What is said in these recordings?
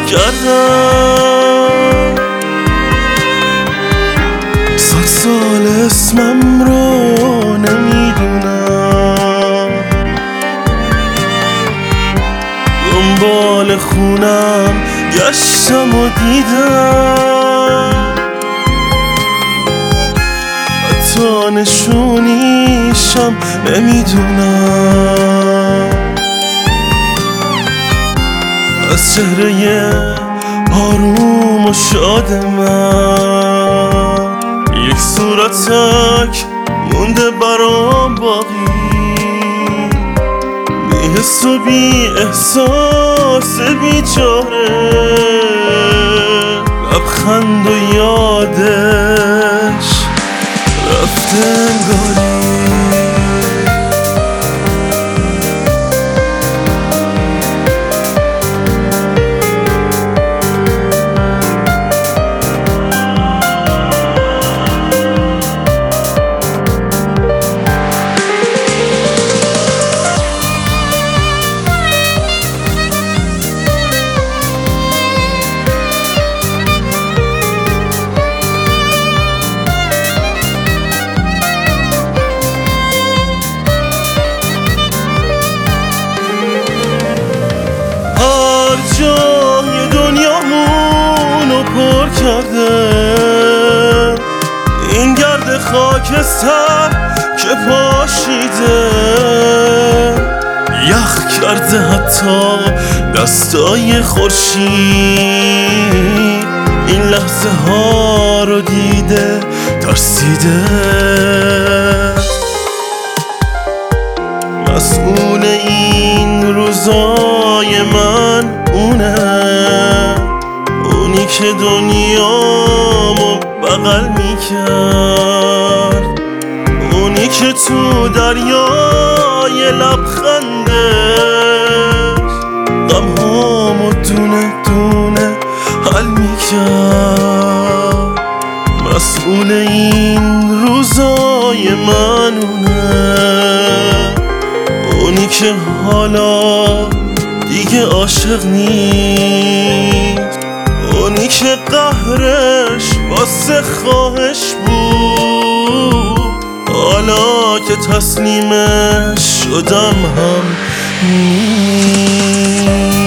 کردم. 100 سال اسمم رو نمیدونم، دنبال خونم گشتم و دیدم، حتی نشونیشم نمیدونم. از چهره آروم و شاد من یک صورتک مونده برام باقی، بی حس و بی احساس بیچاره، لبخند و یادش رفته انگاری. جای دنیامونو پر کرده این گرد خاکستر که پاشیده، یخ کرده حتی دستای خورشید، این لحظه ها رو دیده ترسیده. مسئول این روزای من اونی که دنیامو بغل میکرد، اونی که تو دریای لبخندش غمهامو دونه دونه حل میکرد. مسئول این روزای من اونی که حالا دیگه عاشق نیست، اونی که قهرش واسه خواهش بود، حالا که تسلیمش شدم هم نیست.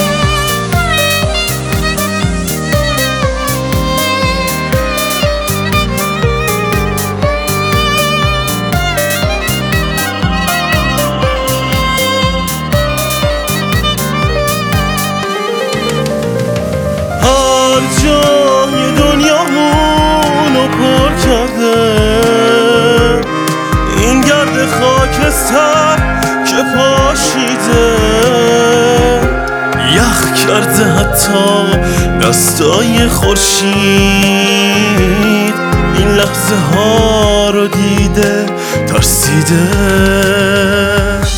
جای دنیامونو پر کرده این گرد خاکستر که پاشیده، یخ کرده حتی دستای خورشید، این لحظه ها رو دیده ترسیده.